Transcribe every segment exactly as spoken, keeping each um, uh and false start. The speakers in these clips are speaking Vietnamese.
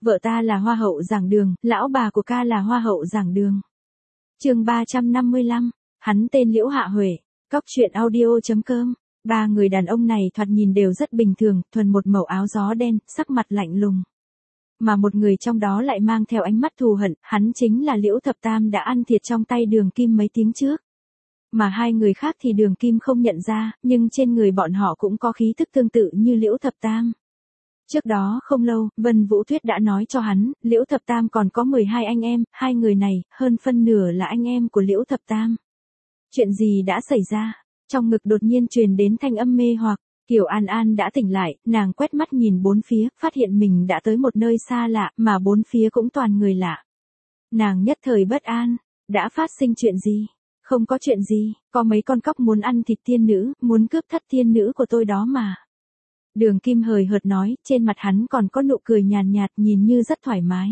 Vợ ta là hoa hậu giảng đường, lão bà của ca là hoa hậu giảng đường. Chương ba trăm năm mươi lăm, hắn tên Liễu Hạ Huệ, cóc truyện audio chấm com. Ba người đàn ông này thoạt nhìn đều rất bình thường, thuần một màu áo gió đen, sắc mặt lạnh lùng. Mà một người trong đó lại mang theo ánh mắt thù hận, hắn chính là Liễu Thập Tam đã ăn thiệt trong tay Đường Kim mấy tiếng trước. Mà hai người khác thì Đường Kim không nhận ra, nhưng trên người bọn họ cũng có khí thức tương tự như Liễu Thập Tam. Trước đó không lâu, Vân Vũ Thuyết đã nói cho hắn, Liễu Thập Tam còn có mười hai anh em, hai người này, hơn phân nửa là anh em của Liễu Thập Tam. Chuyện gì đã xảy ra? Trong ngực đột nhiên truyền đến thanh âm mê hoặc, Kiều An An đã tỉnh lại, nàng quét mắt nhìn bốn phía, phát hiện mình đã tới một nơi xa lạ, mà bốn phía cũng toàn người lạ. Nàng nhất thời bất an, đã phát sinh chuyện gì? Không có chuyện gì, có mấy con cóc muốn ăn thịt tiên nữ, muốn cướp thất tiên nữ của tôi đó mà. Đường Kim hời hợt nói, trên mặt hắn còn có nụ cười nhàn nhạt, nhạt nhìn như rất thoải mái.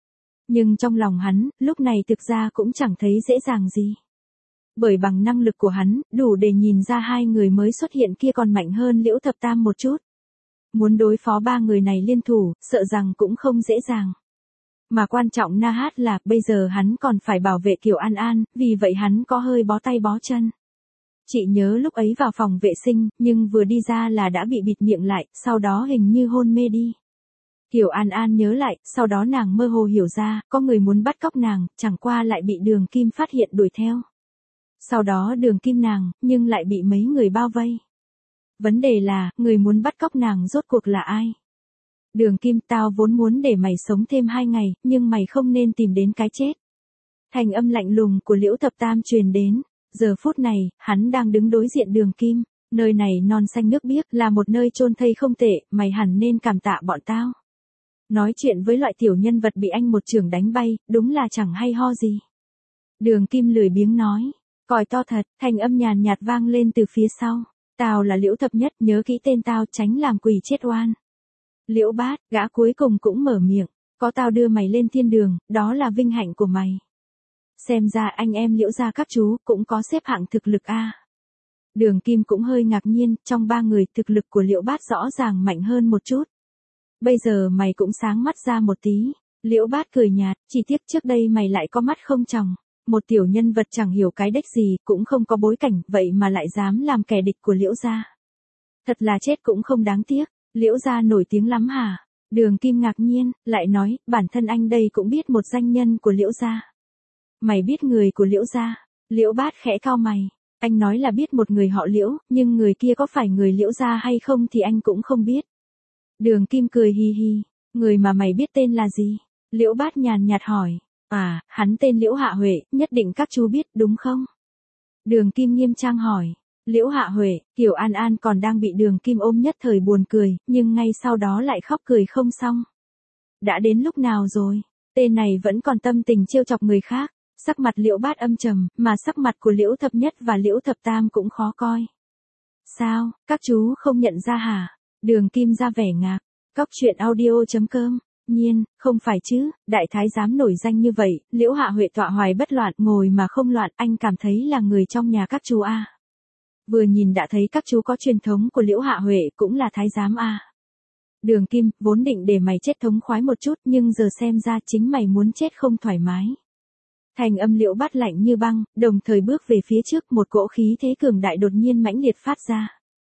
Nhưng trong lòng hắn, lúc này thực ra cũng chẳng thấy dễ dàng gì. Bởi bằng năng lực của hắn, đủ để nhìn ra hai người mới xuất hiện kia còn mạnh hơn Liễu Thập Tam một chút. Muốn đối phó ba người này liên thủ, sợ rằng cũng không dễ dàng. Mà quan trọng na hát là, bây giờ hắn còn phải bảo vệ Kiều An An, vì vậy hắn có hơi bó tay bó chân. Chị nhớ lúc ấy vào phòng vệ sinh, nhưng vừa đi ra là đã bị bịt miệng lại, sau đó hình như hôn mê đi. Kiều An An nhớ lại, sau đó nàng mơ hồ hiểu ra, có người muốn bắt cóc nàng, chẳng qua lại bị Đường Kim phát hiện đuổi theo. Sau đó Đường Kim nàng, nhưng lại bị mấy người bao vây. Vấn đề là, người muốn bắt cóc nàng rốt cuộc là ai? Đường Kim, tao vốn muốn để mày sống thêm hai ngày, nhưng mày không nên tìm đến cái chết. Thành âm lạnh lùng của Liễu Thập Tam truyền đến. Giờ phút này, hắn đang đứng đối diện Đường Kim, nơi này non xanh nước biếc, là một nơi chôn thây không tệ, mày hẳn nên cảm tạ bọn tao. Nói chuyện với loại tiểu nhân vật bị anh một chưởng đánh bay, đúng là chẳng hay ho gì. Đường Kim lười biếng nói, còi to thật, thanh âm nhàn nhạt vang lên từ phía sau. Tao là Liễu Thập Nhất, nhớ kỹ tên tao, tránh làm quỷ chết oan. Liễu Bát, gã cuối cùng cũng mở miệng, có tao đưa mày lên thiên đường, đó là vinh hạnh của mày. Xem ra anh em Liễu gia các chú cũng có xếp hạng thực lực a. Đường Kim cũng hơi ngạc nhiên, trong ba người thực lực của Liễu Bát rõ ràng mạnh hơn một chút. Bây giờ mày cũng sáng mắt ra một tí. Liễu Bát cười nhạt, chỉ tiếc trước đây mày lại có mắt không tròng. Một tiểu nhân vật chẳng hiểu cái đếch gì, cũng không có bối cảnh, vậy mà lại dám làm kẻ địch của Liễu gia. Thật là chết cũng không đáng tiếc, Liễu gia nổi tiếng lắm hả? Đường Kim ngạc nhiên, lại nói, bản thân anh đây cũng biết một danh nhân của Liễu gia. Mày biết người của Liễu gia? Liễu Bát khẽ cau mày, anh nói là biết một người họ Liễu, nhưng người kia có phải người Liễu gia hay không thì anh cũng không biết. Đường Kim cười hi hi, người mà mày biết tên là gì? Liễu Bát nhàn nhạt hỏi, à, hắn tên Liễu Hạ Huệ, nhất định các chú biết đúng không? Đường Kim nghiêm trang hỏi, Liễu Hạ Huệ, Kiều An An còn đang bị Đường Kim ôm nhất thời buồn cười, nhưng ngay sau đó lại khóc cười không xong. Đã đến lúc nào rồi? Tên này vẫn còn tâm tình trêu chọc người khác. Sắc mặt Liễu Bát âm trầm, mà sắc mặt của Liễu Thập Nhất và Liễu Thập Tam cũng khó coi. Sao, các chú không nhận ra hả? Đường Kim ra vẻ ngạc. Cóc truyện audio chấm com. Nhiên, không phải chứ, đại thái giám nổi danh như vậy, Liễu Hạ Huệ tọa hoài bất loạn, ngồi mà không loạn, anh cảm thấy là người trong nhà các chú a. Vừa nhìn đã thấy các chú có truyền thống của Liễu Hạ Huệ cũng là thái giám a. Đường Kim, vốn định để mày chết thống khoái một chút, nhưng giờ xem ra chính mày muốn chết không thoải mái. Thành âm Liễu Bát lạnh như băng, đồng thời bước về phía trước, một cỗ khí thế cường đại đột nhiên mãnh liệt phát ra.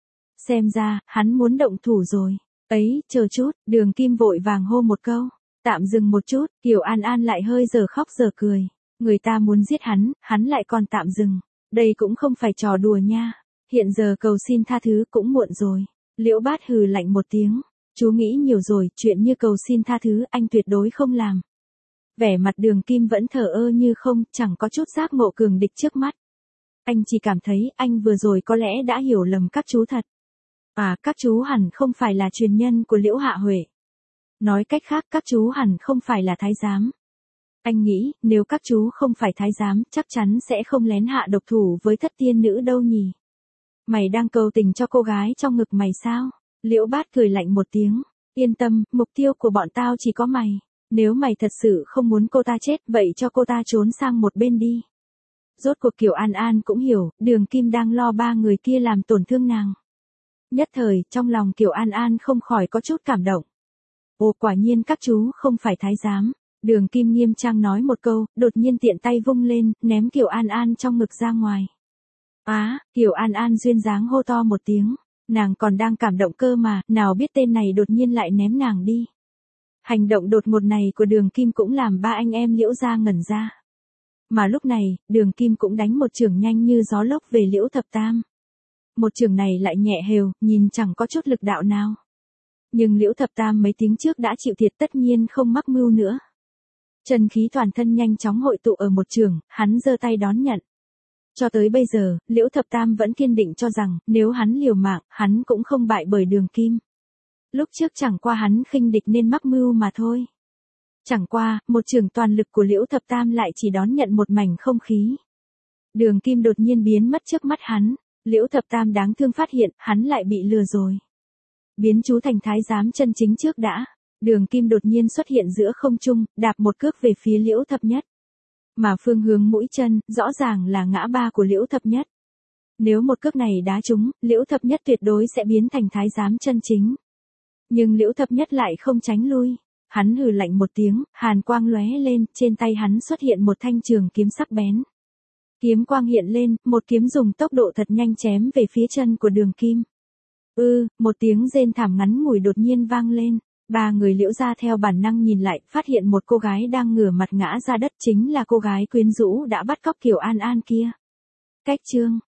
Xem ra, hắn muốn động thủ rồi. Ấy, chờ chút, Đường Kim vội vàng hô một câu. Tạm dừng một chút, Kiều An An lại hơi giờ khóc giờ cười. Người ta muốn giết hắn, hắn lại còn tạm dừng. Đây cũng không phải trò đùa nha. Hiện giờ cầu xin tha thứ cũng muộn rồi. Liễu Bát hừ lạnh một tiếng. Chú nghĩ nhiều rồi, chuyện như cầu xin tha thứ anh tuyệt đối không làm. Vẻ mặt Đường Kim vẫn thờ ơ như không, chẳng có chút giác ngộ cường địch trước mắt. Anh chỉ cảm thấy anh vừa rồi có lẽ đã hiểu lầm các chú thật. À, các chú hẳn không phải là truyền nhân của Liễu Hạ Huệ. Nói cách khác, các chú hẳn không phải là thái giám. Anh nghĩ, nếu các chú không phải thái giám, chắc chắn sẽ không lén hạ độc thủ với thất tiên nữ đâu nhỉ. Mày đang cầu tình cho cô gái trong ngực mày sao? Liễu Bát cười lạnh một tiếng. Yên tâm, mục tiêu của bọn tao chỉ có mày. Nếu mày thật sự không muốn cô ta chết, vậy cho cô ta trốn sang một bên đi. Rốt cuộc Kiều An An cũng hiểu, Đường Kim đang lo ba người kia làm tổn thương nàng. Nhất thời, trong lòng Kiều An An không khỏi có chút cảm động. Ồ, quả nhiên các chú không phải thái giám. Đường Kim nghiêm trang nói một câu, đột nhiên tiện tay vung lên, ném Kiều An An trong ngực ra ngoài. Á, à, Kiều An An duyên dáng hô to một tiếng, nàng còn đang cảm động cơ mà, nào biết tên này đột nhiên lại ném nàng đi. Hành động đột ngột này của Đường Kim cũng làm ba anh em Liễu gia ngẩn ra. Mà lúc này, Đường Kim cũng đánh một chưởng nhanh như gió lốc về Liễu Thập Tam. Một chưởng này lại nhẹ hều, nhìn chẳng có chút lực đạo nào. Nhưng Liễu Thập Tam mấy tiếng trước đã chịu thiệt tất nhiên không mắc mưu nữa. Chân khí toàn thân nhanh chóng hội tụ ở một chưởng, hắn giơ tay đón nhận. Cho tới bây giờ, Liễu Thập Tam vẫn kiên định cho rằng, nếu hắn liều mạng, hắn cũng không bại bởi Đường Kim. Lúc trước chẳng qua hắn khinh địch nên mắc mưu mà thôi. Chẳng qua, một chưởng toàn lực của Liễu Thập Tam lại chỉ đón nhận một mảnh không khí. Đường Kim đột nhiên biến mất trước mắt hắn, Liễu Thập Tam đáng thương phát hiện, hắn lại bị lừa rồi. Biến chú thành thái giám chân chính trước đã. Đường Kim đột nhiên xuất hiện giữa không trung, đạp một cước về phía Liễu Thập Nhất. Mà phương hướng mũi chân, rõ ràng là ngã ba của Liễu Thập Nhất. Nếu một cước này đá trúng, Liễu Thập Nhất tuyệt đối sẽ biến thành thái giám chân chính. Nhưng Liễu Thập Nhất lại không tránh lui. Hắn hừ lạnh một tiếng, hàn quang lóe lên, trên tay hắn xuất hiện một thanh trường kiếm sắc bén. Kiếm quang hiện lên, một kiếm dùng tốc độ thật nhanh chém về phía chân của Đường Kim. Ư, ừ, một tiếng rên thảm ngắn ngủi đột nhiên vang lên. Ba người Liễu gia theo bản năng nhìn lại, phát hiện một cô gái đang ngửa mặt ngã ra đất, chính là cô gái quyến rũ đã bắt cóc Kiều An An kia. Cách chương